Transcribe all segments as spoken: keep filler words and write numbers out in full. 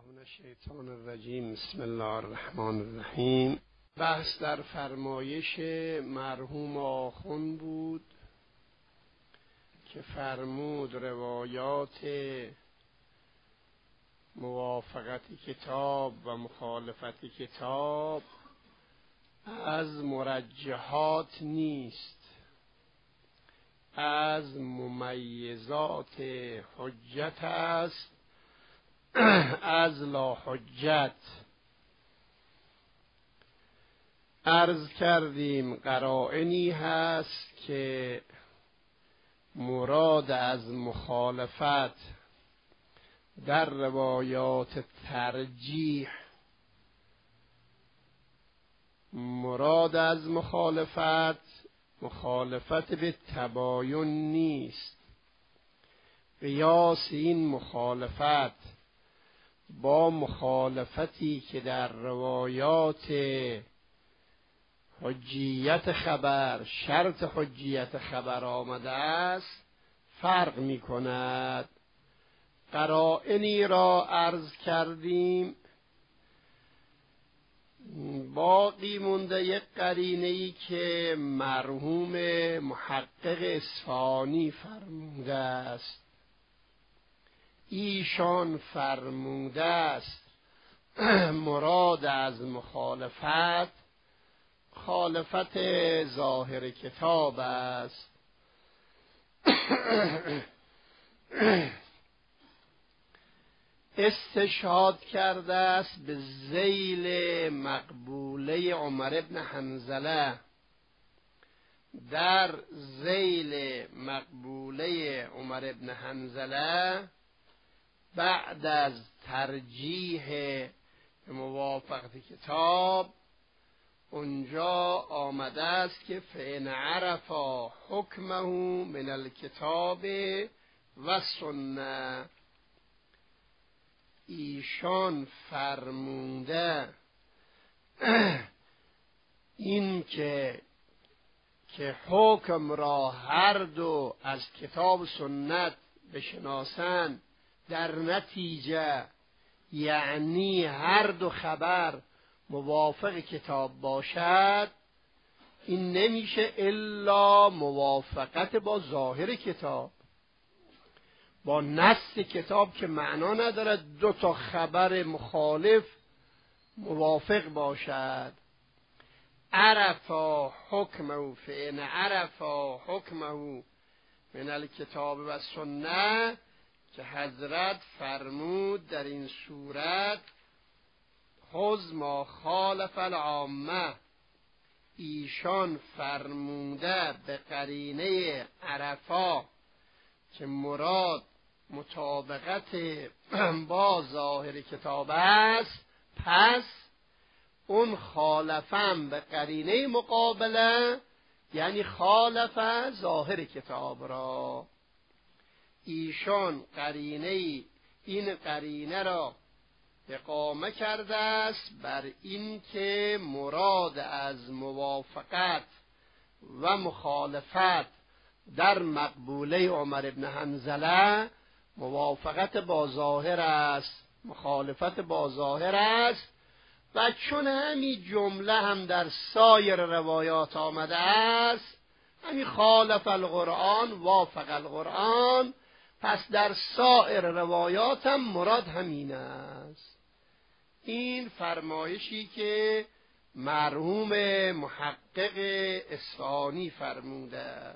من الشیطان الرجیم. بسم الله الرحمن الرحیم. بحث در فرمایش مرحوم آخوند بود که فرمود روایات موافقت کتاب و مخالفت کتاب از مرجحات نیست، از ممیزات حجت است، از لا حجت. عرض کردیم قرائنی هست که مراد از مخالفت در روایات ترجیح، مراد از مخالفت مخالفت به تباین نیست. قیاس این مخالفت با مخالفتی که در روایات حجیت خبر، شرط حجیت خبر آمده است فرق می کند. قرائنی را عرض کردیم، باقی مونده یک قرینه‌ای که مرحوم محقق اصفهانی فرموده است. ایشان فرموده است مراد از مخالفت مخالفت ظاهر کتاب است. استشهاد کرده است به ذیل مقبوله عمر بن حنظله. در ذیل مقبوله عمر بن حنظله بعد از ترجیح موافقت کتاب اونجا آمده است که فإن عرفا حکمه من الکتاب و سنه. ایشان فرموده این که که حکم را هر دو از کتاب و سنت بشناسند، در نتیجه یعنی هر دو خبر موافق کتاب باشد، این نمیشه الا موافقت با ظاهر کتاب، با نص کتاب، که معنا ندارد دو تا خبر مخالف موافق باشد. عرفا حکمه فإن عرفا حکمه من الکتاب و سنه، که حضرت فرمود در این صورت خذ ما خالف العامه. ایشان فرموده به قرینه عرفا که مراد مطابقت با ظاهر کتاب است، پس اون خالفم به قرینه مقابله یعنی خالف ظاهر کتاب را. ایشان قرینه این قرینه را اقامه کرده است بر این که مراد از موافقت و مخالفت در مقبوله عمر بن حنظله موافقت با ظاهر است، مخالفت با ظاهر است. و چون همین جمله هم در سایر روایات آمده است، همین خالف القرآن وافق القرآن، پس در سایر روایات هم مراد همین است. این فرمایشی که مرحوم محقق اصفهانی فرموده.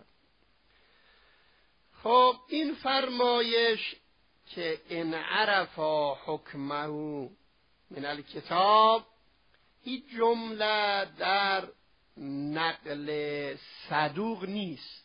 خب این فرمایش که ان عرفا حکمه من الکتاب، این جمله در نقل صدوق نیست.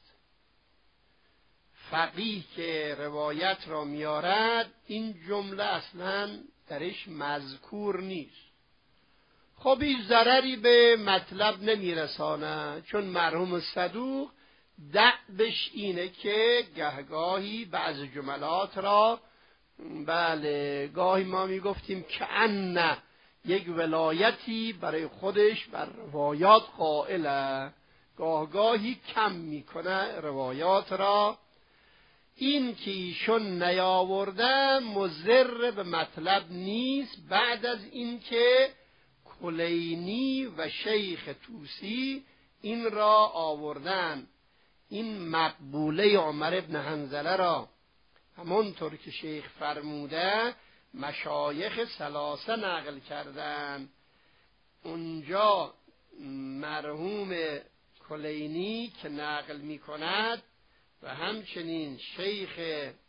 فقیه که روایت را میارد این جمله اصلا درش مذکور نیست. خب این ضرری به مطلب نمیرسانه، چون مرحوم صدوق دأبش اینه که گهگاهی بعض جملات را، بله گاهی ما میگفتیم که ان یک ولایتی برای خودش بر روایات قائله، گاهگاهی کم میکنه روایات را. این که ایشون نیاورده مضر به مطلب نیست. بعد از این که کلینی و شیخ طوسی این را آوردن، این مقبوله عمر ابن حنظله را همونطور که شیخ فرموده مشایخ ثلاثه نقل کردن. اونجا مرحوم کلینی که نقل می کند و همچنین شیخ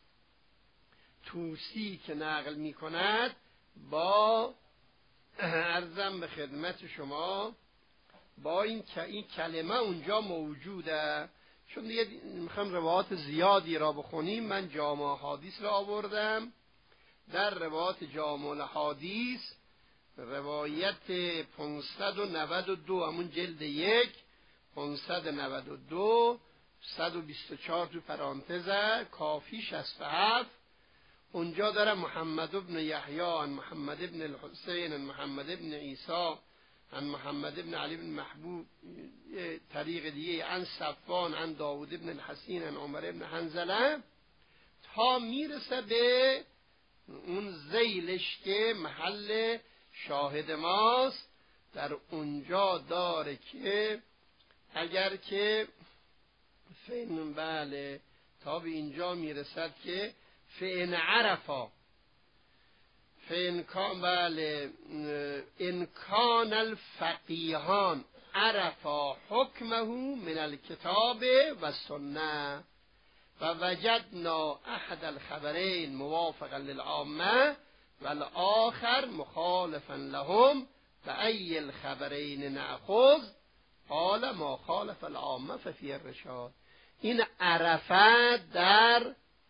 طوسی که نقل می کند با عرضم به خدمت شما با این این کلمه اونجا موجوده. چون دیگه میخوام روایات زیادی را بخونیم، من جامع احادیث را آوردم. در روایات جامع الاحادیث روایت پانصد و نود و دو همون جلد یک پانصد و نود و دو صد و بیست و چهار تو پرانتزه کافی شصت و هفت اونجا داره محمد ابن یحیی عن محمد ابن الحسین عن محمد ابن عیسی عن محمد ابن علی بن محبوب طریق دیگه عن صفوان عن داود ابن الحسین عن عمر ابن حنظله تا میرسه به اون ذیلش که محل شاهد ماست. در اونجا داره که اگر که فین بله تا به اینجا میرسد که فین عرفا فین کان بله انکان الفقیهان عرفا حکمه من الکتاب و سنه و وجدنا احد الخبرین موافقا للعامه والآخر مخالفا لهم فأي الخبرین نأخذ قال ما خالف العامه ففی الرشاد. این عرفه در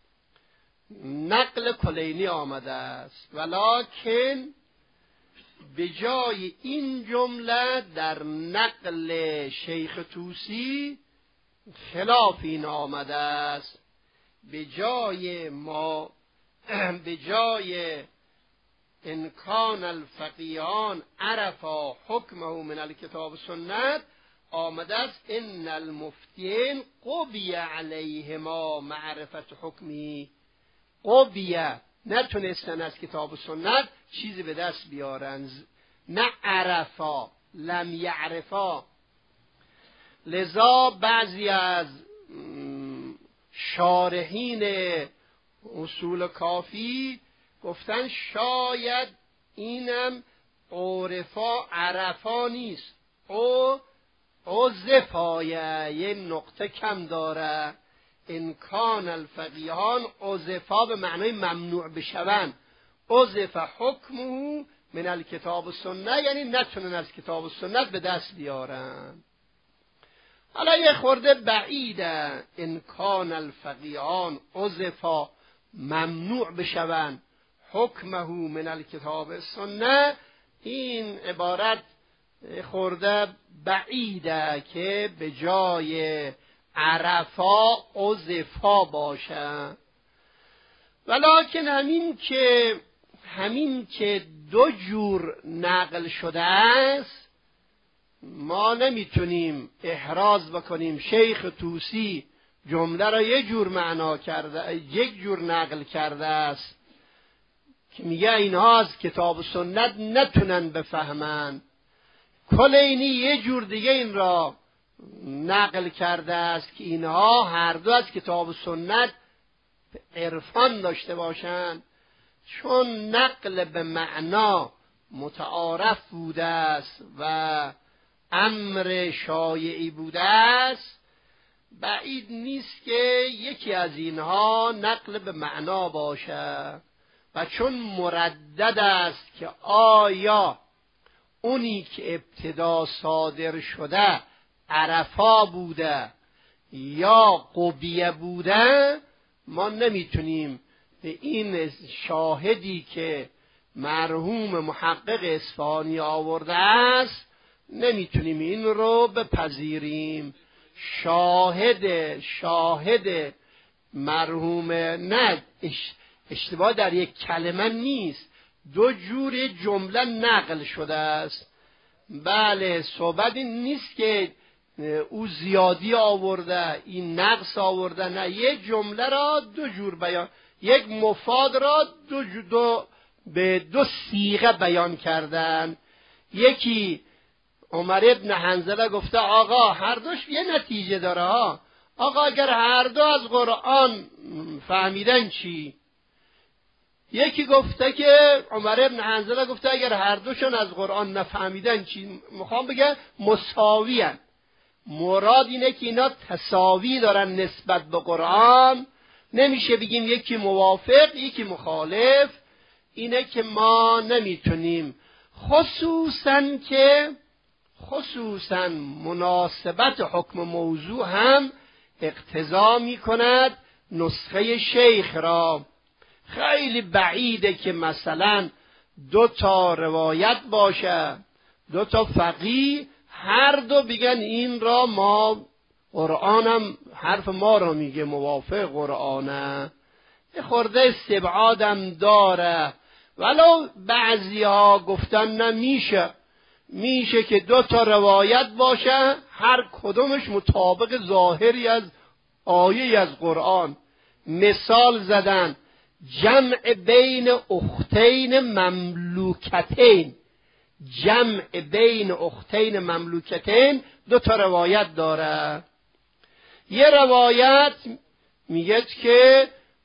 نقل کلینی آمده است، ولکن به جای این جمله در نقل شیخ طوسی خلاف این آمده است. به جای ما به جای انکان الفقیهان عرفا حکمه من الکتاب سنت آمده است ان المفتین قبی علیهما معرفت حکمی. قبیه نتونستن از کتاب سنت چیزی به دست بیارن، نه عرفا لم یعرفا. لذا بعضی از شارحین اصول کافی گفتن شاید اینم عرفا عرفا نیست، او عزفایه یه نقطه کم داره. انکان الفقیهان عزفا به معنای ممنوع بشون، عزف حکمه من الکتاب و سنت یعنی نتونن از کتاب و سنت به دست بیارن. حالا یه خورده بعیده انکان الفقیهان عزفا ممنوع بشون حکمه من الکتاب سنت، این عبارت خورده بعیده که به جای عرفا عزفا باشه. ولکن همین که همین که دو جور نقل شده است ما نمیتونیم احراز بکنیم شیخ طوسی جمله را یک جور معنا کرده، یک جور نقل کرده است که میگه اینها از کتاب و سنت نتونن بفهمن. کلینی یه جور دیگه این را نقل کرده است که اینها هر دو از کتاب و سنت عرفان داشته باشند. چون نقل به معنا متعارف بوده است و امر شایعی بوده است، بعید نیست که یکی از اینها نقل به معنا باشه. و چون مردد است که آیا اونی که ابتدا صادر شده عرفا بوده یا قبیه بوده، ما نمیتونیم به این شاهدی که مرحوم محقق اصفهانی آورده است نمیتونیم این رو بپذیریم. شاهد شاهد مرحوم نه اشتباه در یک کلمه نیست، دو جور جمله نقل شده است. بله صحبت این نیست که او زیادی آورده این نقص آورده، نه، یک جمله را دو جور بیان، یک مفاد را دو, دو به دو صیغه بیان کردن. یکی عمر ابن حنظله گفته آقا هر دوش یه نتیجه داره ها، آقا اگر هر دو از قرآن فهمیدن چی؟ یکی گفته که عمر ابن حنظله گفته اگر هر دوشون از قرآن نفهمیدن چی؟ میخوام بگه مساوی هن. مراد اینه که اینا تساوی دارن نسبت به قرآن، نمیشه بگیم یکی موافق یکی مخالف، اینه که ما نمیتونیم، خصوصا که خصوصا مناسبت حکم موضوع هم اقتضا میکند نسخه شیخ را. خیلی بعیده که مثلا دو تا روایت باشه، دو تا فقیه هر دو بگن این را ما قرآنم حرف ما را میگه موافق قرآنه، یه خورده استبعادم داره. ولو بعضی ها گفتن نمیشه، میشه که دو تا روایت باشه هر کدومش مطابق ظاهری از آیه از قرآن. مثال زدن جمع بین اختین مملوکتین، جمع بین اختین مملوکتین دو تا روایت داره. یه روایت میگه که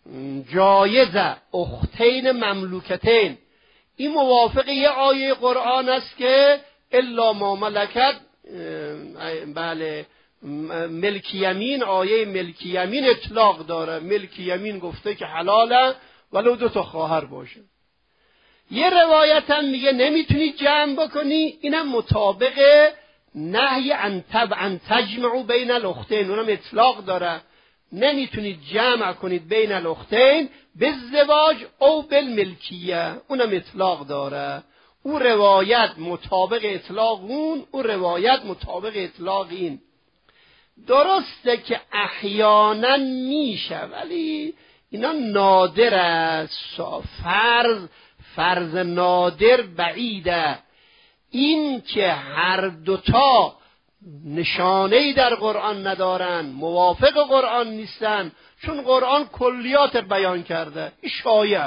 جایزه اختین مملوکتین، این موافق یه آیه قرآن است که الا ما ملکت، بله، ملک یمین، آیه ملک یمین اطلاق داره، ملک یمین گفته که حلاله ولو دو تا خواهر باشه. یه روایت هم میگه نمیتونی جمع بکنی، اینم مطابق نهی ان تبع تجمع بین الاختین، اونم اطلاق داره، نمیتونید جمع کنید بین الاختین بالزواج او بالملکیه، اونم اطلاق داره. او روایت مطابق اطلاق اون، او روایت مطابق اطلاق این. درسته که احیانا میشه ولی اینا نادر است، فرض فرض نادر بعیده. این که هر دوتا نشانه‌ای در قرآن ندارن، موافق قرآن نیستن، چون قرآن کلیات بیان کرده، این شایع.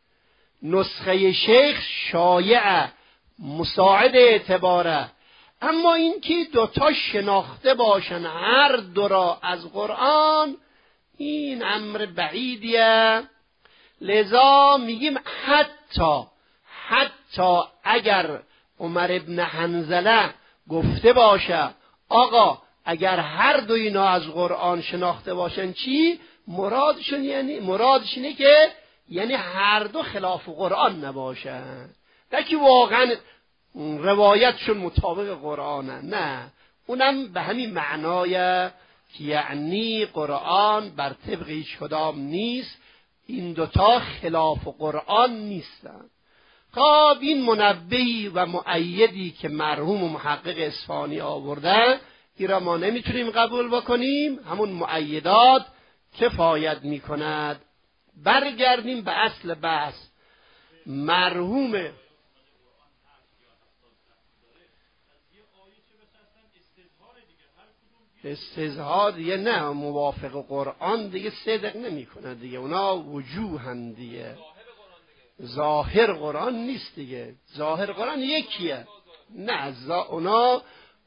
نسخه شیخ شایعه، مساعد اعتباره. اما این که دوتا شناخته باشن هر دو را از قرآن، این امر بعیدیه. لذا میگیم حتی حتی اگر عمر ابن حنظله گفته باشه آقا اگر هر دو اینا از قرآن شناخته باشن چی؟ مرادشون یعنی مرادش اینه که یعنی هر دو خلاف قرآن نباشن، نه که واقعا روایتشون مطابق قرآنه، نه، اونم به همین معنای که یعنی قرآن بر طبق هیچ کدام نیست، این دوتا خلاف قرآن نیستن. خب این منبهی و مؤیدی که مرحوم و محقق اصفهانی آورده این را ما نمیتونیم قبول بکنیم، همون مؤیدات کفایت میکند. برگردیم به اصل بحث. مرحوم استظهار دیگه نه، موافق قرآن دیگه صدق نمی کنه دیگه، اونا وجوهن دیگه، ظاهر قرآن نیست دیگه، ظاهر قرآن یکیه، نه اونا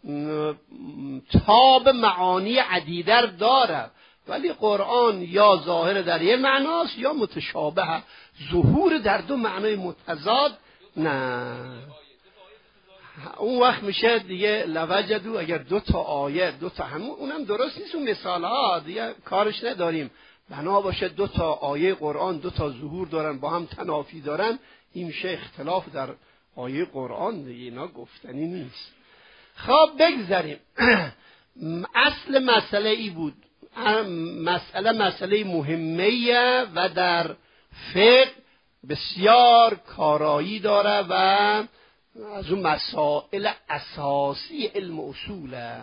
تاب معانی عدیدر داره، ولی قرآن یا ظاهر در یه معناست یا متشابه، ظهور در دو معنای متضاد نه. اون وقت میشه دیگه لوجدو، اگر دو تا آیه دو تا همون، اونم درست نیست، اون مثال ها دیگه کارش نداریم، بنا باشه دو تا آیه قرآن دو تا ظهور دارن با هم تنافی دارن، این میشه اختلاف در آیه قرآن دیگه، اینا گفتنی نیست. خب بگذاریم. اصل مسئله ای بود، مسئله مسئله مهمیه و در فقه بسیار کارایی داره و از اون مسائل اساسی علم اصوله.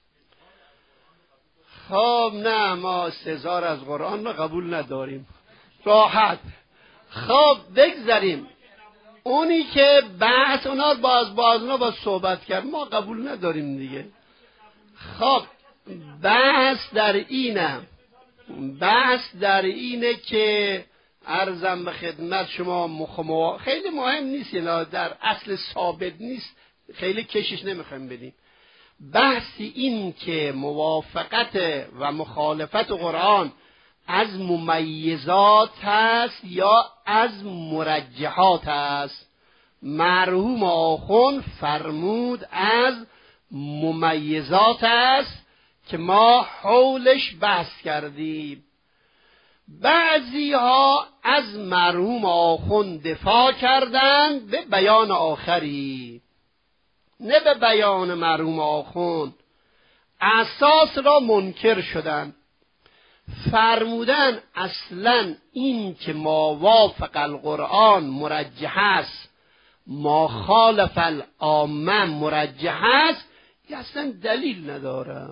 خب نه، ما استظهار از قرآن رو قبول نداریم، راحت. خب بگذاریم اونی که بحث اونا باز باز اونا باز صحبت کرد، ما قبول نداریم دیگه. خب بحث در اینه بحث در اینه که عرضم به خدمت شما مخمو خیلی مهم نیست، یعنی در اصل ثابت نیست، خیلی کشش نمیخوایم بدیم. بحث این که موافقت و مخالفت قرآن از ممیزات هست یا از مرجحات هست. مرحوم آخوند فرمود از ممیزات است که ما حولش بحث کردیم. بعضی ها از مرحوم آخوند دفاع کردند به بیان آخری، نه به بیان مرحوم آخوند، اساس را منکر شدند. فرمودن اصلا این که ما وافق القرآن مرجح است، ما خالف العامه مرجح است، این اصلا دلیل نداره.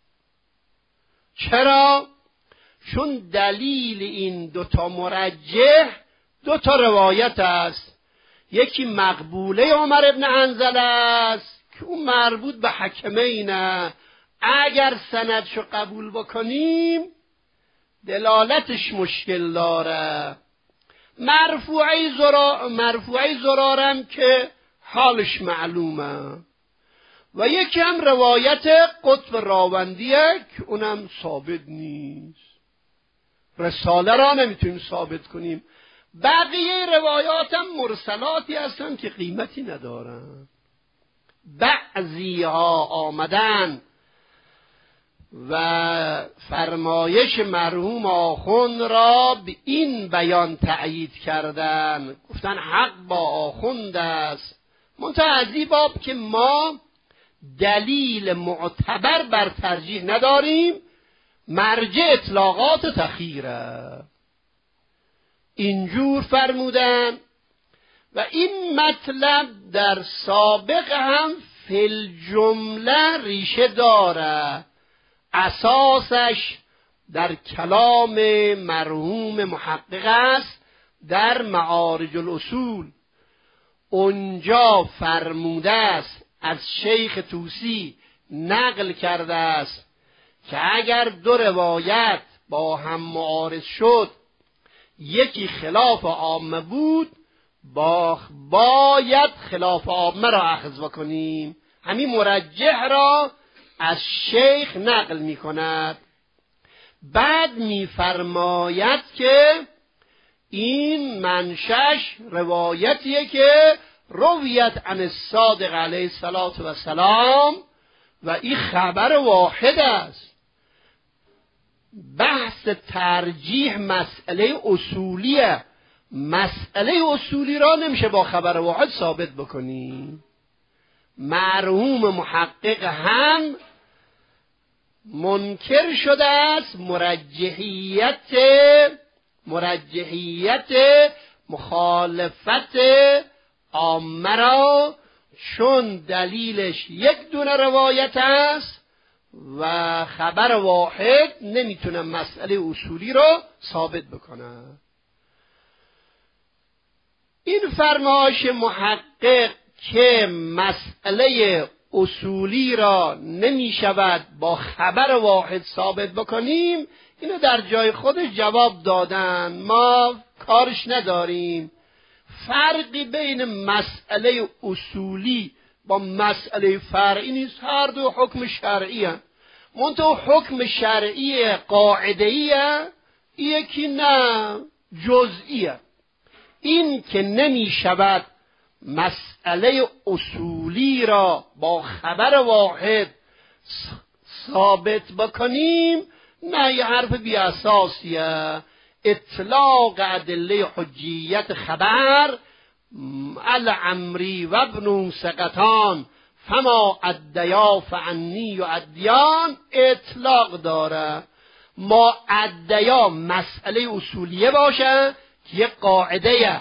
چرا؟ چون دلیل این دوتا مرجح دوتا روایت است. یکی مقبوله عمر ابن حنظله است که اون مربوط به حکمینه، اگر سندشو قبول بکنیم دلالتش مشکل داره. مرفوعی زرار مرفوعی زرارم که حالش معلومه، و یکی هم روایت قطب راوندیه که اونم ثابت نیست. رساله را نمیتونیم ثابت کنیم. بقیه روایات هم مرسلاتی هستن که قیمتی ندارن. بعضی ها آمدن و فرمایش مرحوم آخوند را به این بیان تأیید کردن، گفتن حق با آخوند است، منتها از این باب که ما دلیل معتبر بر ترجیح نداریم، مرجع اطلاقات تخیره. اینجور فرمودن. و این مطلب در سابق هم فی الجمله ریشه داره. اساسش در کلام مرحوم محقق است در معارج الاصول. اونجا فرموده است، از شیخ طوسی نقل کرده است که اگر دو روایت با هم معارض شد، یکی خلاف عامه بود، با باید خلاف عامه را اخذ بکنیم. همین مرجح را از شیخ نقل می کند. بعد می فرماید که این منشش روایتیه که رویت عن الصادق علیه السلام و این خبر واحد است. بحث ترجیح مسئله اصولیه. مسئله اصولی را نمیشه با خبر واحد ثابت بکنی. مرحوم محقق هم منکر شده است مرجحیت مرجحیت مخالفت عامه را، چون دلیلش یک دونه روایت است و خبر واحد نمیتونه مسئله اصولی را ثابت بکنه. این فرمایش محقق که مسئله اصولی را نمی شود با خبر واحد ثابت بکنیم، اینو در جای خودش جواب دادن، ما کارش نداریم. فرقی بین مسئله اصولی با مسئله فرعی نیست، هر دو حکم شرعی هست. منتها حکم شرعی قاعده‌ای است، یکی نه جزئی است. این که نمی شود مسئله اصولی را با خبر واحد ثابت بکنیم، نه یه حرف بی اساسیه. اطلاق ادله حجیت خبر العمری و ابن سقطان فما ادیا فعنی و ادیان اطلاق داره. ما ادیا مسئله اصولیه باشه که یه قاعده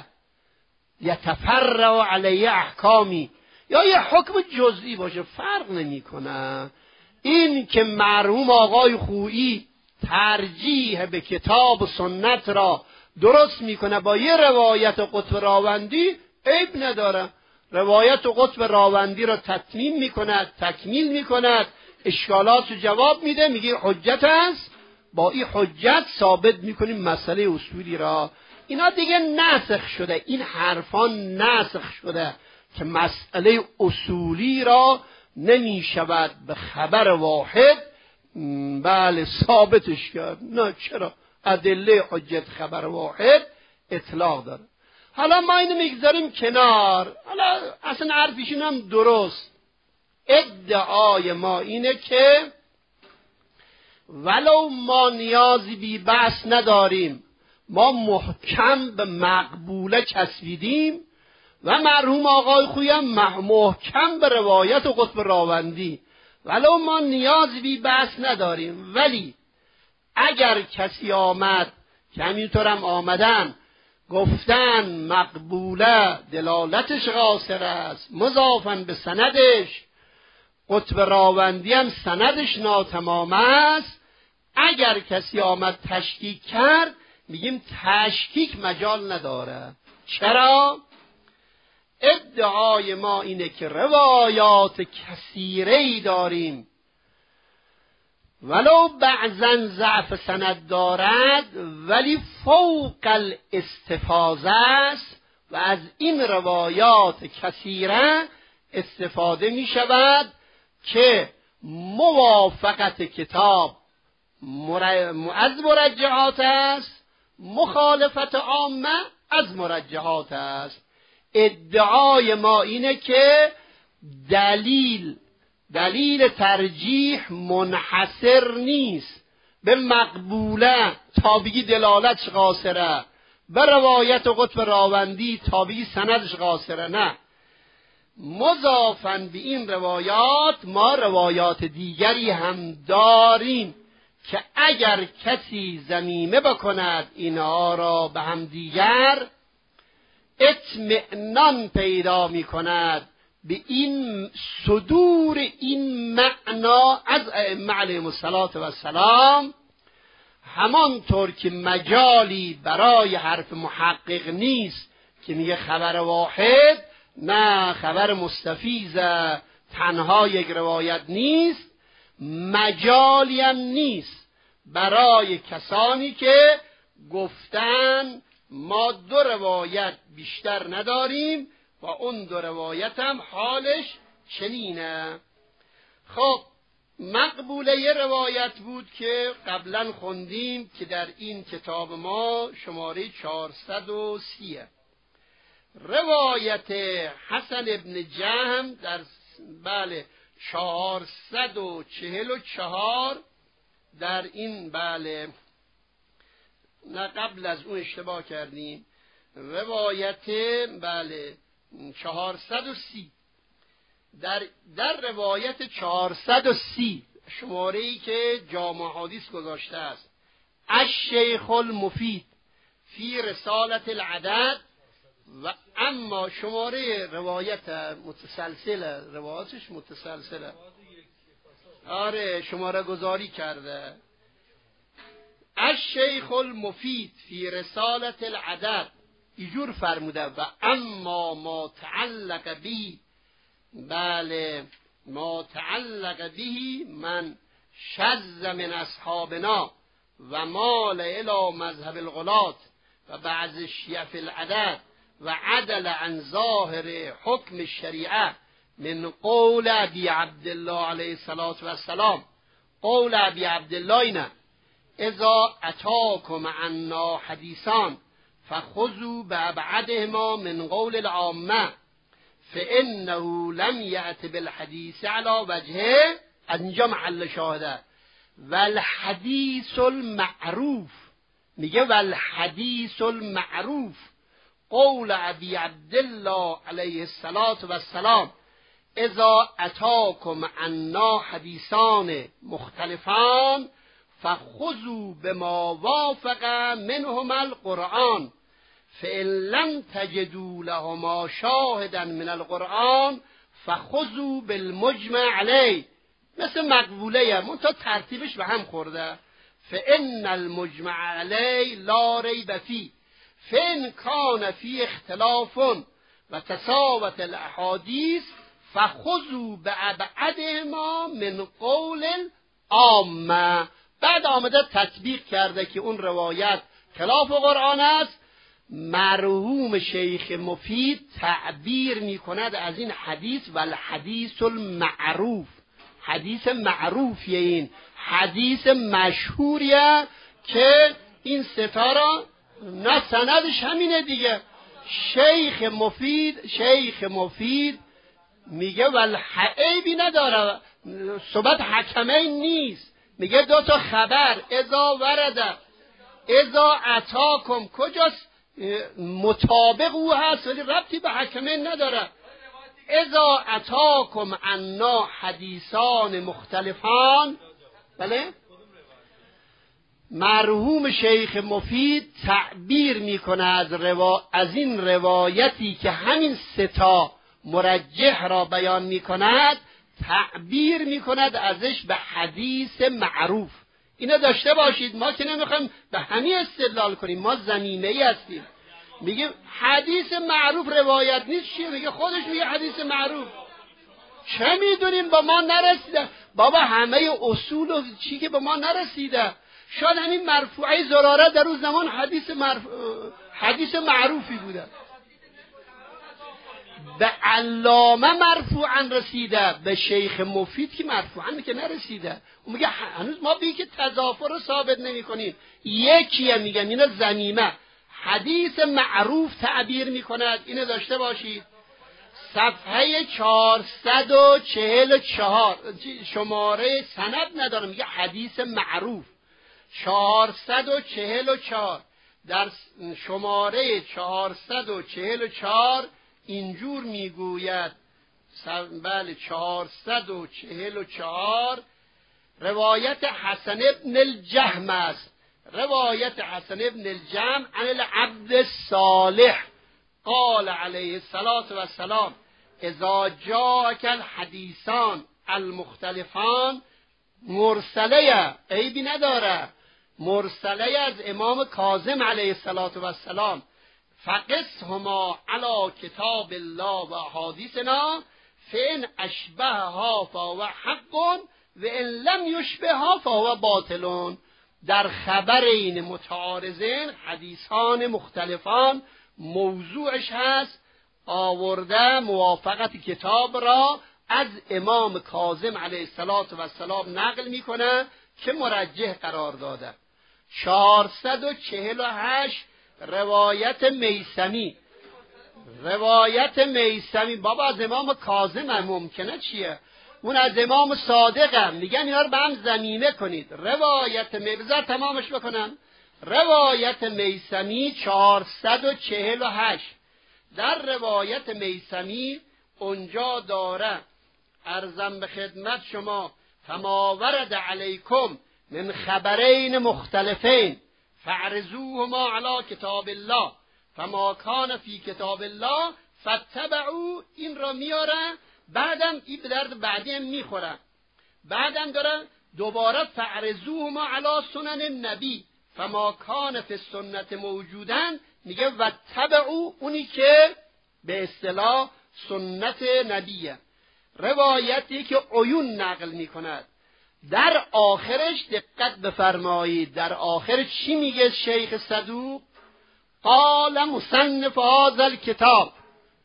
یتفرع علیه احکامی، یا یه حکم جزئی باشه، فرق نمی کنه. این که مرحوم آقای خویی ترجیح به کتاب و سنت را درست میکنه با یه روایت قطب راوندی، عیب نداره. روایت قطب راوندی را تتمیم میکند، تکمیل میکند، اشکالات رو جواب میده، میگه حجت است، با این حجت ثابت میکنیم مسئله اصولی را. اینا دیگه نسخ شده، این حرفان نسخ شده که مسئله اصولی را نمیشود به خبر واحد بله ثابتش کرد. نه، چرا؟ ادله حجت خبر واحد اطلاق داره. حالا ما اینو میگذاریم کنار، حالا اصلا حرفشون هم درست. ادعای ما اینه که ولو ما نیازی بی بحث نداریم، ما محکم به مقبوله چسبیدیم و مرحوم آقای خویم محکم به روایت و قطب راوندی، ولو ما نیازی بی بحث نداریم. ولی اگر کسی آمد که همینطور هم آمدن گفتن مقبوله دلالتش قاصر است مضافاً به سندش، قطب راوندی هم سندش ناتمام است، اگر کسی آمد تشکیک کرد میگیم تشکیک مجال نداره. چرا؟ ادعای ما اینه که روایات کثیره‌ای داریم ولو بعضا ضعف سند دارد ولی فوق الاستفاضه است و از این روایات کثیره استفاده می شود که موافقت کتاب از مرجحات است، مخالفت عامه از مرجحات است. ادعای ما اینه که دلیل دلیل ترجیح منحصر نیست به مقبوله تابعی دلالتش قاصره، به روایت قطب راوندی تابعی سندش قاصره. نه، مضافاً به این روایات ما روایات دیگری هم داریم که اگر کسی ضمیمه بکند اینها را به هم دیگر اطمئنان پیدا می کند به این صدور این معنا از ائمه علیهم السلام، همانطور که مجالی برای حرف محقق نیست که میگه خبر واحد، نه خبر مستفیض تنها یک روایت نیست، مجالی هم نیست برای کسانی که گفتن ما دو روایت بیشتر نداریم و اون دو روایت هم حالش چنینه. خب مقبوله یه روایت بود که قبلا خوندیم که در این کتاب ما شماره چهارصد و سی، روایت حسن ابن جهم در بله چهارصد و چهل و چهار در این بله نه قبل از اون اشتباه کردیم، روایت بله چهارصد و سی در در روایت چهارصد و سی شماره ای که جامع حدیث گذاشته است الشیخ المفید فی رسالت العدد، و اما شماره روایت متسلسله، روایتش متسلسله، آره شماره گذاری کرده الشیخ المفید فی رسالت العدد، اینجور فرموده و اما ما تعلق بی بله ما تعلق به من شذ من اصحابنا و مال الى مذهب الغلات و بعض الشیعه فی العدد و عدل عن ظاهر حکم الشریعه من قول ابی عبدالله علیه السلام. قول ابی عبدالله اینه اذا اتاکم عنا حدیثان فخذوا بابعدهما من قول العامه فانه لم یأت بالحدیث علی وجهه، از اینجا محل شاهده، والحدیث المعروف، میگه والحدیث المعروف قول ابی عبدالله علیه السلام اذا اتاکم عنا حدیثان مختلفان فخذوا بما وافق منهما القرآن فإن لم تجدوا لهما شاهدا من القرآن فخذوا بالمجمع علیه. مثل مقبوله هم تا ترتیبش به هم خورده، فإن المجمع علیه لا ریب فیه فإن کان فی اختلاف و تساوت الاحادیث فخذوا بأبعدهما من قول العامه. بعد آمده تطبیق کرده که اون روایت خلاف قرآن است. مرحوم شیخ مفید تعبیر می کند از این حدیث و الحدیث المعروف، حدیث معروفیه، این حدیث مشهوریه که این ستاره نه سندش همینه دیگه. شیخ مفید شیخ مفید میگه والحعیبی نداره، صحبت حکمین نیست، میگه دو تا خبر اذا ورده اذا اتاکم کجاست، مطابق او هست ولی ربطی به حکمین نداره. اذا اتاکم عنا حدیثان مختلفان. بله، مرحوم شیخ مفید تعبیر میکنه از, روا... از این روایتی که همین ستا مرجح را بیان میکند، تعبیر میکند ازش به حدیث معروف. اینا داشته باشید، ما که نمیخوایم به همین استدلال کنیم، ما زمینه‌ای هستیم. میگه حدیث معروف روایت نیست، چیه؟ میگه خودش میگه حدیث معروف. چه میدونیم با ما نرسیده بابا، همه اصول و چی که به ما نرسیده. شاید همین مرفوعه زراره در اون زمان حدیث مرف... حدیث معروفی بوده، به علامه مرفوعا رسیده، به شیخ مفید که مرفوعا که نرسیده. اون میگه هنوز ما بی که تضافر رو ثابت نمی کنیم. یکیه میگن اینا زمیمه، حدیث معروف تعبیر میکند. اینو داشته باشید. صفحه چهارصد و چهل و چهار، شماره سند نداره، میگه حدیث معروف چهارصد و چهل و چهار. در شماره چهارصد و چهل و چهار اینجور میگوید، بله چهارصد و چهل و چهار، روایت حسن ابن الجهم است. روایت حسن ابن الجهم عن العبد الصالح قال علیه الصلاة و السلام اذا جاءك الحدیثان المختلفان، مرسله عیبی نداره، مرسله از امام کاظم علیه الصلاة و السلام، فقسهما علی کتاب الله و احادیثنا فان اشبهها فهو حق و ان لم یشبهها فهو باطل. در خبر این متعارضین حدیثان مختلفان موضوعش هست، آورده موافقت کتاب را از امام کاظم علیه الصلاة و السلام نقل میکنه که مرجح قرار داده. چهارصد و چهل و هشت روایت میثمی، روایت میثمی بابا از امام کاظم هم ممکنه چیه؟ اون از امام صادق هم. میگن اینا رو به هم ضمیمه کنید. روایت میثمی تمامش بکنم. روایت میثمی چهارصد و چهل و هشت. در روایت میثمی اونجا داره عرضم به خدمت شما فما ورد علیکم من خبرین مختلفین فعرضوهما علی کتاب الله فما کان فی کتاب الله فاتبعوا. این را میاره، بعدم این به درد بعدی هم میخوره. بعدم داره دوباره فعرضوهما علی سنن النبی فما کان فی السنت موجودن، میگه واتبعوا، اونی که به اصطلاح سنت نبیه. روایتی که عیون نقل میکند. در آخرش دقت بفرمایید، در آخرش چی میگه شیخ صدوق؟ قال مصنف هذا الكتاب،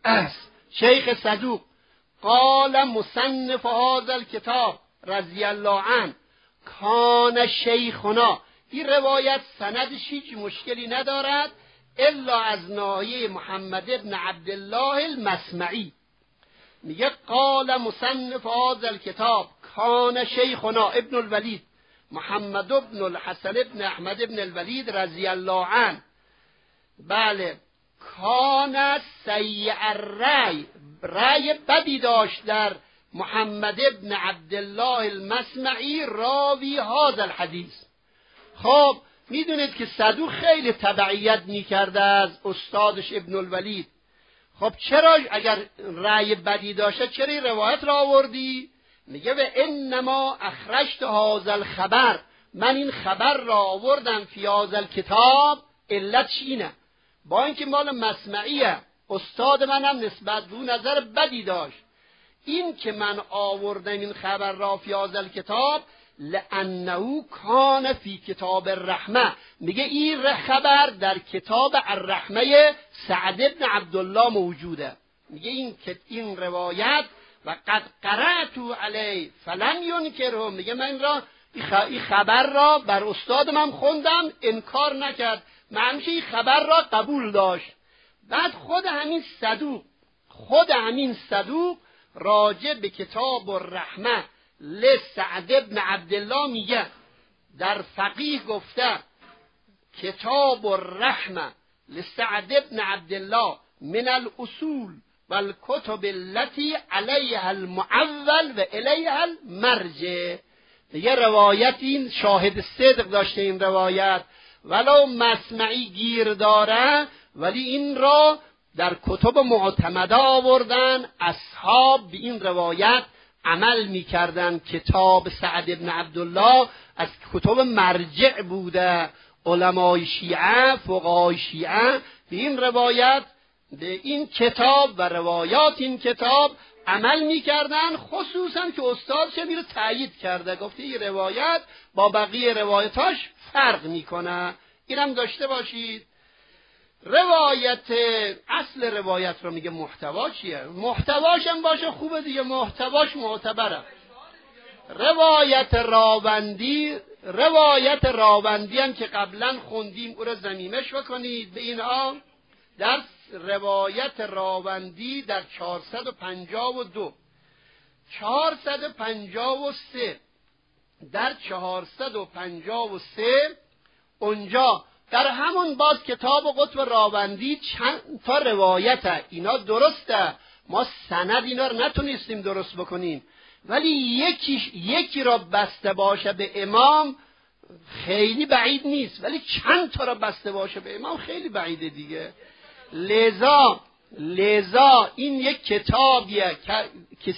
شیخ صدوق قال مصنف هذا الكتاب رضی الله عنه کان شیخنا. این روایت سندش هیچ مشکلی ندارد الا از ناحیه محمد ابن عبدالله المسمعی. میگه قال مصنف هذا الكتاب کان شیخنا ابن الولید محمد ابن الحسن ابن احمد ابن الولید رضی الله عنه، بله، کان سیء الرأی، رأی بدی داشت در محمد ابن عبدالله المسمعی راوی هذا الحدیث. خب میدونید که صدوق خیلی تبعیت میکرده از استادش ابن الولید. خب چرا اگر رأی بدی داشته چرا این روایت را آوردی؟ میگه و انما اخرجت هذا الخبر، من این خبر را آوردم فی هذا الکتاب، علت اینه، با اینکه مال مسمعیه، استاد منم نسبت به اون نظر بدی داشت، این که من آوردم این خبر را فی هذا کتاب لانه کان فی کتاب الرحمه، میگه این خبر در کتاب الرحمه سعد بن عبدالله موجوده. میگه این این روایت و قد قرأت علی فلم ینکره، میگه من را این خبر را بر استادم هم خوندم انکار نکرد، همیشه این خبر را قبول داشت. بعد خود همین صدوق خود همین صدوق راجع به کتاب الرحمه لسعد بن عبدالله میگه در فقیه گفته کتاب الرحمه لسعد بن عبدالله من الاصول والکتب التي علیها المعول و الیها المرجع. دیگه روایت این شاهد صدق داشته، این روایت ولو مسمعی گیر داره ولی این را در کتب معتمده آوردن، اصحاب به این روایت عمل میکردن. کتاب سعد بن عبدالله از کتب مرجع بوده، علمای شیعه فقهای شیعه به این روایت به این کتاب و روایات این کتاب عمل میکردن، خصوصا که استاد میره تایید کرده، گفته این روایت با بقیه روایتاش فرق میکنه. اینم داشته باشید. روایت اصل روایت رو میگه محتوا چیه؟ محتواش هم باشه خوبه دیگه، محتواش معتبره. روایت راوندی روایت راوندی هم که قبلا خوندیم او رو ضمیمش بکنید به اینها. در روایت راوندی در چهارصد و پنجاه و دو چهارصد و پنجاه و سه در چهارصد و پنجاه و سه اونجا در همون باز کتاب قطب راوندی چند تا روایت اینا درسته، ما سند اینا رو نتونستیم درست بکنیم، ولی یکی یکی را بسته باشه به امام خیلی بعید نیست، ولی چند تا را بسته باشه به امام خیلی بعیده دیگه. لذا لذا این یک کتابیه که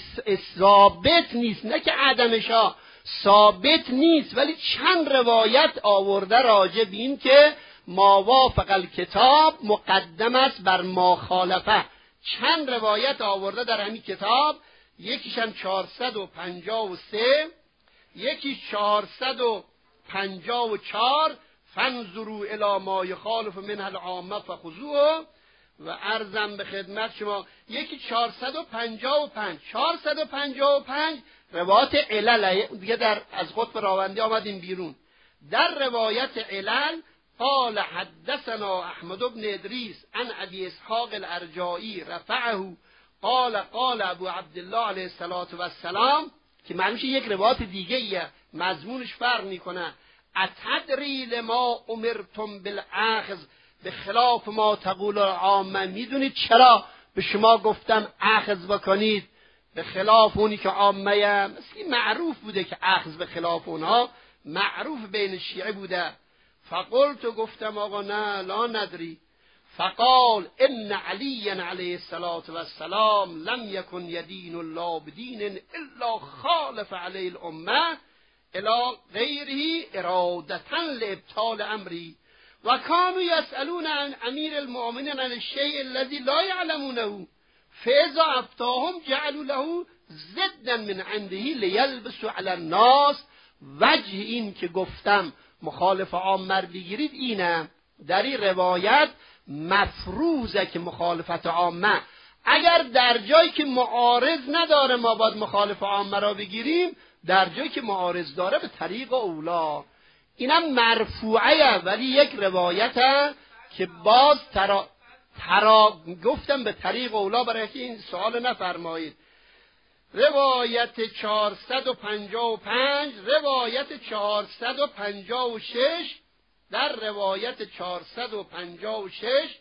ثابت نیست، نه که عدمشا ثابت نیست، ولی چند روایت آورده راجع به این که ما وافق الکتاب مقدم است بر ما خالفه. چند روایت آورده در همین کتاب، یکیش هم چهارصد و پنجاه و سه، یکیش چهارصد و پنجاه و چهار فانظروا الی ما یخالف منه العامه فخذوه، و عرضم به خدمت شما یکی چهارصد و پنجاه و پنج چهارصد و پنجاه و پنج روایت علل دیگه در از قطب راوندی آمدیم بیرون. در روایت علل قال حدثنا احمد بن ادریس عن ابی اسحاق الارجائی رفعه قال قال ابو عبدالله علیه الصلاة و السلام، که معنیش یک روایت دیگه ایه، مضمونش فرق میکنه. اتدری لما امرتم بالاخذ به خلاف ما تقول العامه، میدونید چرا به شما گفتم اخذ بکنید به خلاف اونی که عامه؟ مثل معروف بوده که اخذ به خلاف اونها معروف بین شیعه بوده. فقلت گفتم آقا نه لا ندری. فقال ان علی علیه الصلاة و السلام لم یکن یدین الله بدین الا خالف علیه الامه الی غیره ارادتا لابطال امری و کانوا یسألون عن امیر المؤمنین عن الشیء الذی لا یعلمونه فاذا افتاهم جعلوا له ضدا من عنده لیلبسوا علی الناس. وجه این که گفتم مخالف عامه بگیرید اینه، در این روایت مفروضه که مخالفت عامه اگر در جایی که معارض نداره ما باید مخالف عامه را بگیریم، در جایی که معارض داره به طریق اولا. اینم مرفوعه، ولی یک روایته که باز ترا, ترا گفتم به طریق اولا برای که این سوال نفرمایید. روایت چهارصد و پنجاه و پنج روایت چهارصد و پنجاه و شش در روایت چهارصد و پنجاه و شش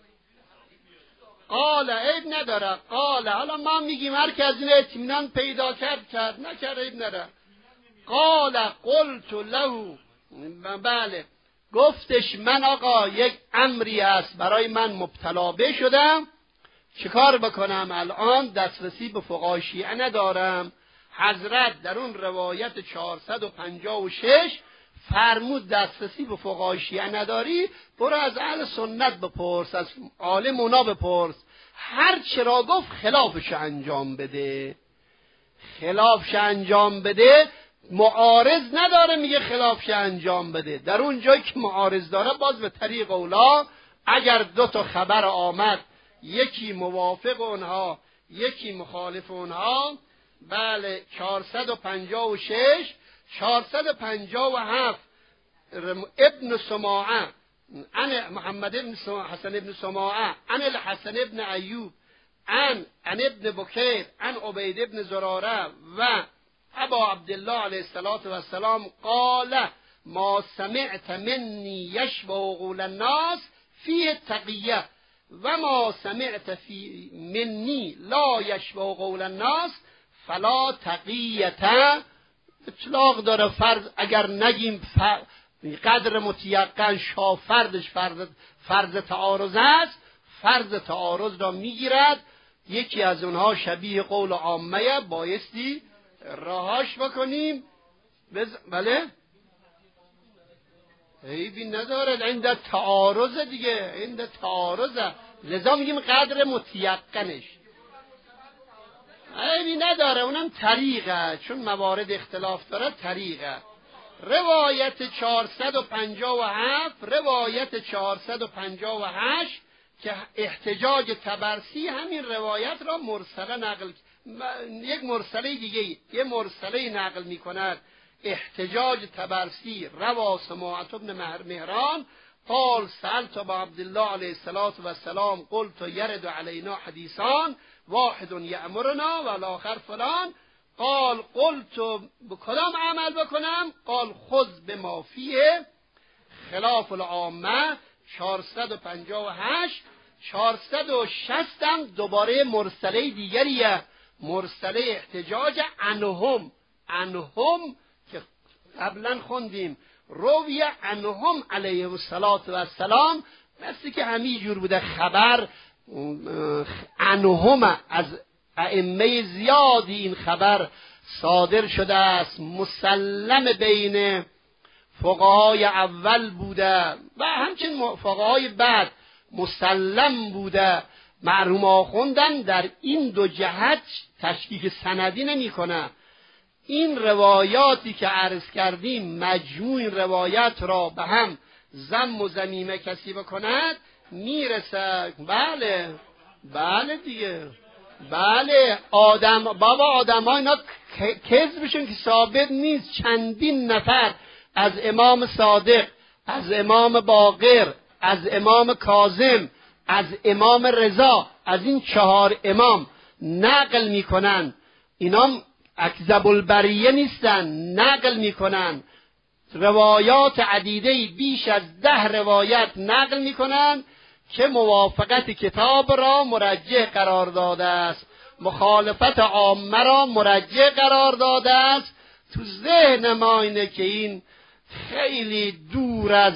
قال عیب نداره، قال حالا ما میگیم هر که از این اطمینان پیدا کرد کرد، نکرد عیب نداره. قال قلت له، بله گفتش من آقا یک امری است برای من مبتلا به شدم، چیکار بکنم؟ الان دسترسی به فقهای شیعه ندارم. حضرت در اون روایت چهارصد و پنجاه و شش فرمود دسترسی به فقهای شیعه نداری، برو از اهل سنت بپرس، از عالم اونا بپرس، هر چرا گفت خلافش انجام بده. خلافش انجام بده، معارض نداره میگه خلافش انجام بده. در اون جایی که معارض داره باز به طریق اولا اگر دو تا خبر آمد، یکی موافق اونها یکی مخالف اونها، بله چهارصد و پنجاه و شش چهارصد و پنجاه و هفت ابن سماعه عن محمد ابن حسن ابن سماعه عن الحسن ابن ایوب عن عن ابن بکیر عن عبید ابن زراره و ابا عبدالله علیه الصلاة والسلام قال ما سمعت منی یشبه قول الناس فیه تقیه و ما سمعت فی منی لا یشبه قول الناس فلا تقیه. اطلاق داره فرض، اگر نگیم قدر متیقن شا فردش فرض فرض تعارض است، فرض تعارض را میگیرد. یکی از اونها شبیه قول عامه بایستی رهاش بکنیم. بز... بله عیبی ندارد، عند تعارض دیگه، عند تعارض، لذا میگیم قدر متیقنش. عیبی نداره، اونم طریقه، چون موارد اختلاف داره طریقه. روایت چهارصد و پنجاه و هفت، روایت چهارصد و پنجاه و هشت که احتجاج طبرسی همین روایت را مرسله نقل، یک مرسله دیگه یه مرسله نقل می کند. احتجاج طبرسی روا سماعة ابن مهران قال سألت ابا عبدالله علیه الصلاة والسلام قلت یرد علینا حدیثان واحد یأمرنا و الاخر فلان قال قلت بکدام عمل بکنم؟ قال خذ بما فیه خلاف العامه. چهارصد و پنجاه و هشت چهارصد و شصت هم دوباره مرسله دیگریه، مرسله احتجاج عنهم عنهم که قبلا خوندیم روی عنهم علیه الصلاة والسلام، مثل که همین جور بوده خبر عنهم از ائمه زیادی این خبر صادر شده است، مسلم بین فقهای اول بوده و همچنین فقهای بعد مسلم بوده. مرحوم آخوندن در این دو جهت تشکیک سندی نمی کنه. این روایاتی که عرض کردیم مجموع این روایت را به هم ذم و ذمیمه کسی بکند میرسه. بله بله دیگه، بله آدم بابا آدم ها اینا کذبشون که ثابت نیست. چندین نفر از امام صادق، از امام باقر، از امام کاظم، از امام رضا، از این چهار امام نقل میکنن. اینا اکذب البریه نیستن، نقل میکنن روایات عدیده، بیش از ده روایت نقل میکنن که موافقت کتاب را مرجح قرار داده است، مخالفت عامه را مرجح قرار داده است. تو ذهن ما اینه که این خیلی دور از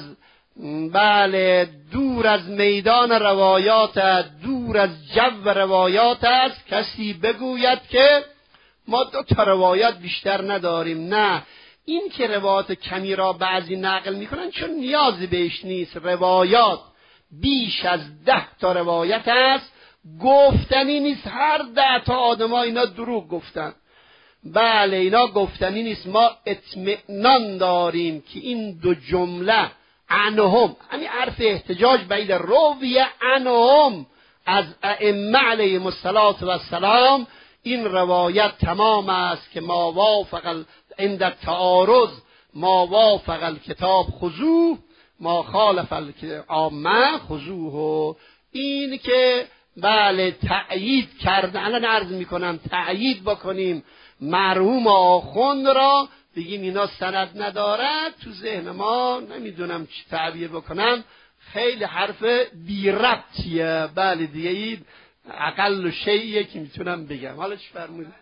بله دور از میدان روایات است، دور از جو روایات است. کسی بگوید که ما دو تا روایت بیشتر نداریم، نه، این که روایات کمی را بعضی نقل میکنن چون نیازی بهش نیست. روایات بیش از ده تا روایت است، گفتنی نیست هر ده تا آدم ها اینا دروغ گفتن. بله اینا گفتنی نیست. ما اطمینان داریم که این دو جمله عنهم، همین حرف احتجاج بین روی عنهم از ائمه علیهم السلام، این روایت تمام است که ما وافق عند التعارض ما وافق الکتاب خذوه ما خالف العامه خذوه. این که بله تأیید کردن، الان عرض میکنم تأیید بکنیم مرحوم آخوند را، بگیم اینا سند ندارد، تو ذهن ما نمیدونم چی تعبیر بکنم، خیلی حرف بی ربطیه. بله دیگه این اقل شیئیه که میتونم بگم. حالا چی فرمودید؟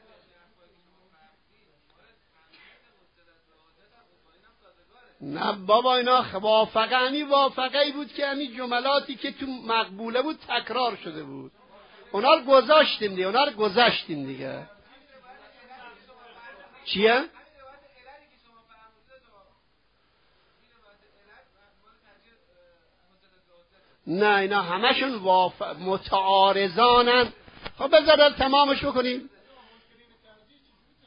نه بابا اینا وافقه، همی وافقه ای بود که همی جملاتی که تو مقبوله بود تکرار شده بود، اونا رو گذاشتیم دیگه، اونا رو گذاشتیم دیگه. چیه؟ نه اینا همشون وافق متعارضانن. خب بذار تمامش بکنیم.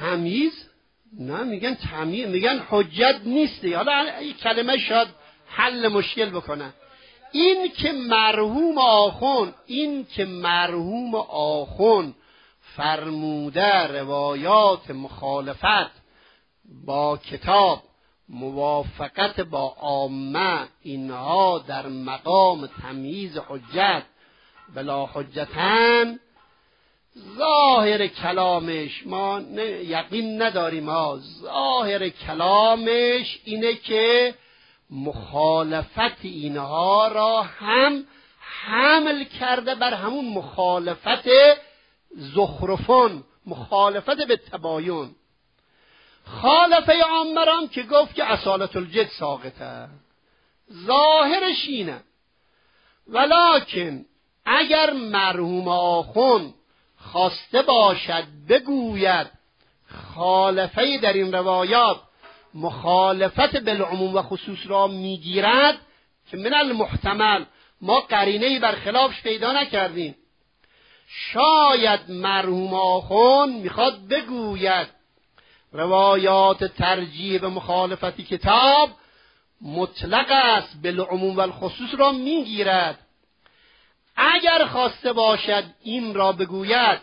تمیز نه، میگن تمیز، میگن حجت نیست. حالا این کلمه شاید حل مشکل بکنه. این که مرحوم آخون این که مرحوم آخون فرموده روایات مخالفت با کتاب، موافقت با عامه، اینها در مقام تمییز حجت بلا حجتن، ظاهر کلامش ما یقین نداریم ها، ظاهر کلامش اینه که مخالفت اینها را هم حمل کرده بر همون مخالفت زخرفون، مخالفت به تباین. خالفه عامران که گفت که اصالت الجد ساقطه، ظاهرش اینه. ولکن اگر مرحوم آخون خواسته باشد بگوید خالفه در این روایات مخالفت بالعموم و خصوص را میگیرد، که من المحتمل ما قرینه‌ای بر خلافش پیدا نکردیم، شاید مرحوم آخون میخواد بگوید روایات ترجیح به مخالفت کتاب مطلق است، بالعموم و الخصوص را میگیرد. اگر خواسته باشد این را بگوید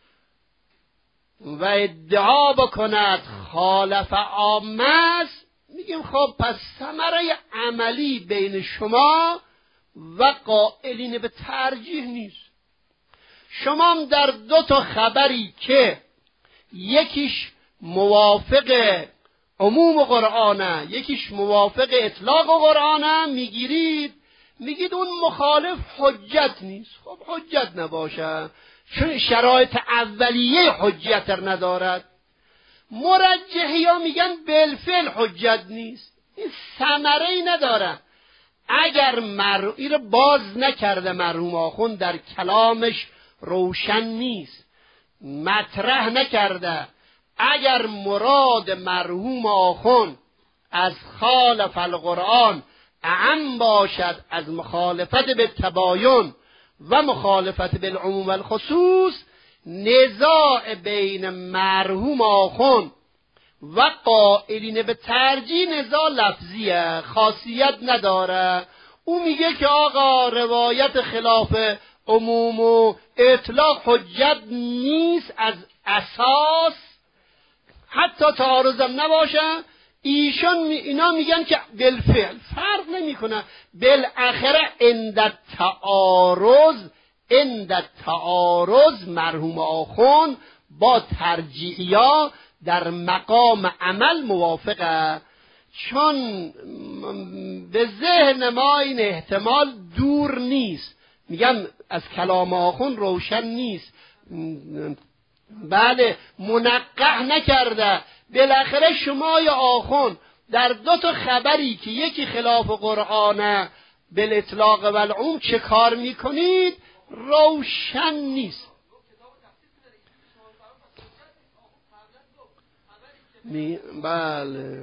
و ادعا بکند خالف عامه است، میگیم خب پس ثمره عملی بین شما و قائلین به ترجیح نیست. شما هم در دو تا خبری که یکیش موافق عموم قرآنه یکیش موافق اطلاق قرآنه میگیرید، میگید اون مخالف حجت نیست. خب حجت نباشه چون شرایط اولیه حجت را ندارد. مرجحی ها میگن بالفعل حجت نیست، این ثمره ای نداره. اگر مرئی رو باز نکرده مرحوم آخون، در کلامش روشن نیست، مطرح نکرده، اگر مراد مرحوم آخون از خالف القرآن اعم باشد از مخالفت به تباین و مخالفت بالعموم و الخصوص، نزاع بین مرحوم آخون و قائلین به ترجیح نزاع لفظیه، خاصیت نداره. او میگه که آقا روایت خلاف عموم و اطلاق حجت نیست از اساس، حتی تعارضم نباشه. ایشان می اینا میگن که بالفعل فرق نمیکنه، بالاخره عند تعارض عند تعارض مرحوم آخون با ترجیحیا در مقام عمل موافقه. چون به ذهن ما این احتمال دور نیست، میگم از کلام آخون روشن نیست، بله منقح نکرده. بالاخره شما یا آخون در دو تا خبری که یکی خلاف قرآنه بالاطلاق و العموم چه کار میکنید روشن نیست. می... بله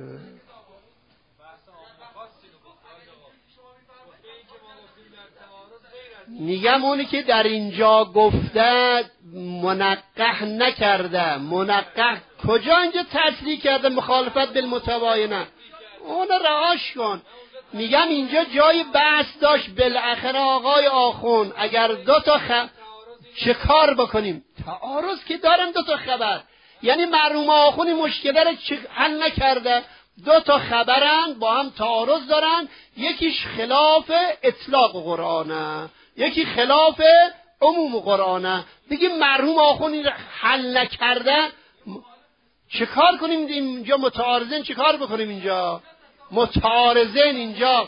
میگم اونی که در اینجا گفته منقح نکرده، منقح کجا اینجا تصریح کرده مخالفت بالمتباینه، اون رهاش کن. میگم اینجا جای بحث داشت. بالاخره آقای آخون اگر دو تا خبر چه کار بکنیم؟ تعارض که دارم دو تا خبر، یعنی مرحوم آخون مشکل رو حل نکرده، دو تا خبرن با هم تعارض دارن، یکیش خلاف اطلاق قرآنه یکی خلاف عموم قرآنه. دیگه مرحوم آخون حل نکرده، چه کار کنیم اینجا؟ متعارضین چه کار بکنیم اینجا؟ متعارضین اینجا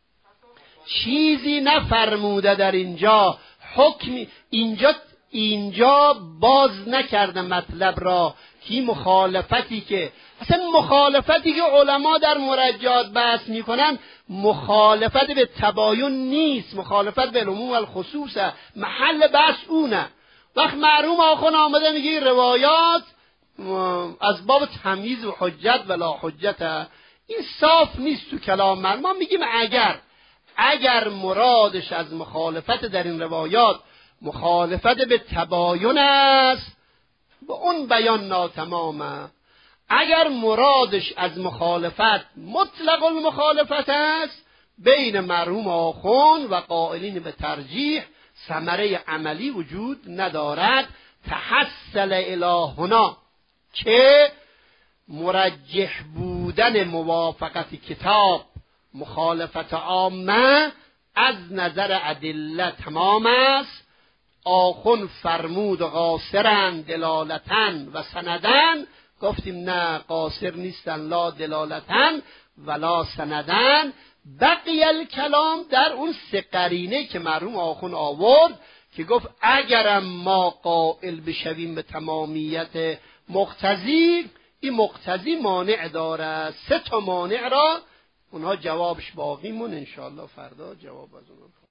چیزی نفرموده، در اینجا حکمی اینجا اینجا باز نکرده مطلب را که مخالفتی که اصلا مخالفتی که علما در مرجعات بحث میکنن مخالفت به تباین نیست، مخالفت به العموم و الخصوصه، محل بحث اونه. وقت مرحوم آخون آمده میگه روایات از باب تمییز و حجت و لا حجت، این صاف نیست تو کلام من. ما میگیم اگر اگر مرادش از مخالفت در این روایات مخالفت به تباین است، به اون بیان ناتمامه. اگر مرادش از مخالفت مطلق المخالفت است بین مرحوم آخوند و قائلین به ترجیح ثمره عملی وجود ندارد. تحصل الی هنا که مرجح بودن موافقت کتاب مخالفت عامه از نظر ادله تمام است. آخوند فرمود قاصرن دلالتن و سندن، گفتیم نه قاصر نیستن، لا دلالتن ولا سندن. بقی الکلام در اون سه قرینه که مرحوم آخوند آورد که گفت اگرم ما قائل بشویم به تمامیت مقتضی، این مقتضی مانع داره. سه تا مانع را اونها جوابش باقی مون، انشاءالله فردا جواب از اونها